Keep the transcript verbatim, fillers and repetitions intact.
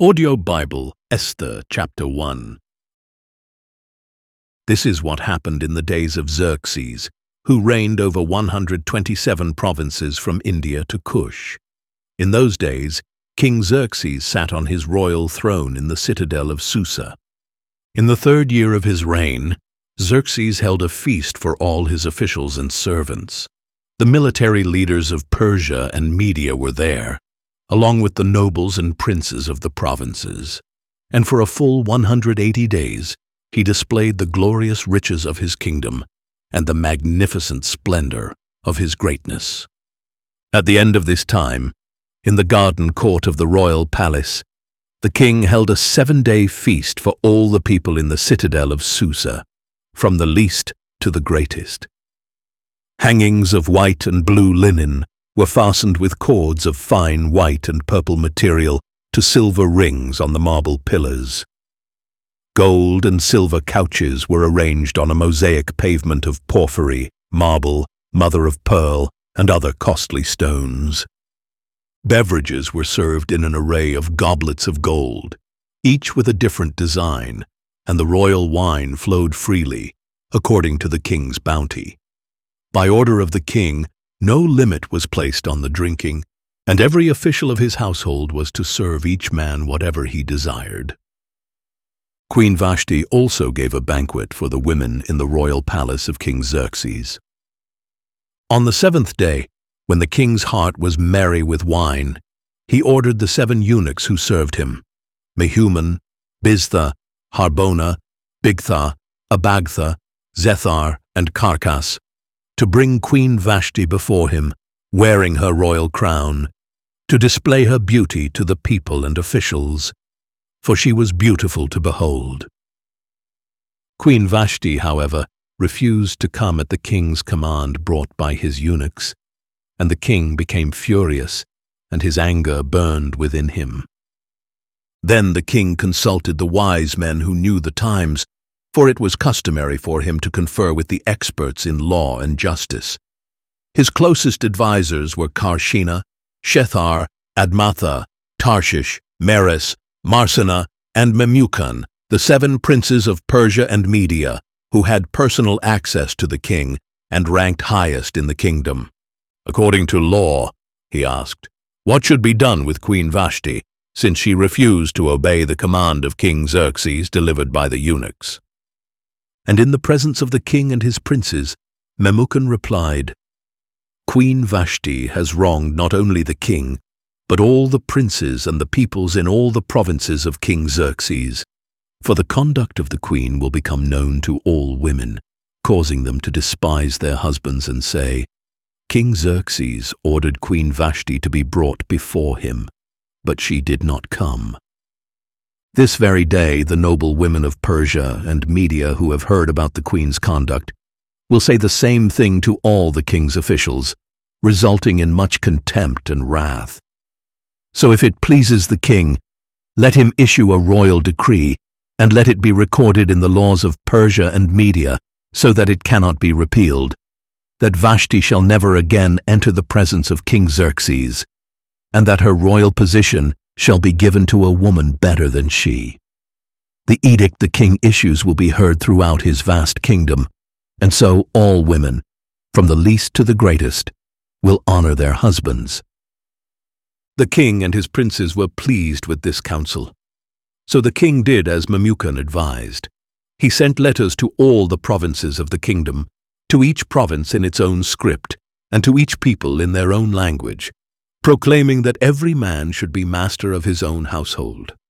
Audio Bible, Esther, chapter one. This is what happened in the days of Xerxes, who reigned over one hundred twenty-seven provinces from India to Cush. In those days, King Xerxes sat on his royal throne in the citadel of Susa. In the third year of his reign, Xerxes held a feast for all his officials and servants. The military leaders of Persia and Media were there, along with the nobles and princes of the provinces. And for a full one hundred eighty days, he displayed the glorious riches of his kingdom and the magnificent splendor of his greatness. At the end of this time, in the garden court of the royal palace, the king held a seven-day feast for all the people in the citadel of Susa, from the least to the greatest. Hangings of white and blue linen were fastened with cords of fine white and purple material to silver rings on the marble pillars. Gold and silver couches were arranged on a mosaic pavement of porphyry, marble, mother of pearl, and other costly stones. Beverages were served in an array of goblets of gold, each with a different design, and the royal wine flowed freely, according to the king's bounty. By order of the king, no limit was placed on the drinking, and every official of his household was to serve each man whatever he desired. Queen Vashti also gave a banquet for the women in the royal palace of King Xerxes. On the seventh day, when the king's heart was merry with wine, he ordered the seven eunuchs who served him, Mehuman, Biztha, Harbona, Bigtha, Abagtha, Zethar, and Carkas, to bring Queen Vashti before him, wearing her royal crown, to display her beauty to the people and officials, for she was beautiful to behold. Queen Vashti, however, refused to come at the king's command brought by his eunuchs, and the king became furious, and his anger burned within him. Then the king consulted the wise men who knew the times, for it was customary for him to confer with the experts in law and justice. His closest advisers were Karshina, Shethar, Admatha, Tarshish, Meres, Marsena, and Memucan, the seven princes of Persia and Media, who had personal access to the king and ranked highest in the kingdom. According to law, he asked, what should be done with Queen Vashti, since she refused to obey the command of King Xerxes delivered by the eunuchs? And in the presence of the king and his princes, Memucan replied, Queen Vashti has wronged not only the king, but all the princes and the peoples in all the provinces of King Xerxes, for the conduct of the queen will become known to all women, causing them to despise their husbands and say, King Xerxes ordered Queen Vashti to be brought before him, but she did not come. This very day the noble women of Persia and Media who have heard about the queen's conduct will say the same thing to all the king's officials, resulting in much contempt and wrath. So if it pleases the king, let him issue a royal decree, and let it be recorded in the laws of Persia and Media, so that it cannot be repealed, that Vashti shall never again enter the presence of King Xerxes, and that her royal position shall be given to a woman better than she. The edict the king issues will be heard throughout his vast kingdom, and so all women, from the least to the greatest, will honor their husbands. The king and his princes were pleased with this counsel. So the king did as Memucan advised. He sent letters to all the provinces of the kingdom, to each province in its own script, and to each people in their own language, proclaiming that every man should be master of his own household.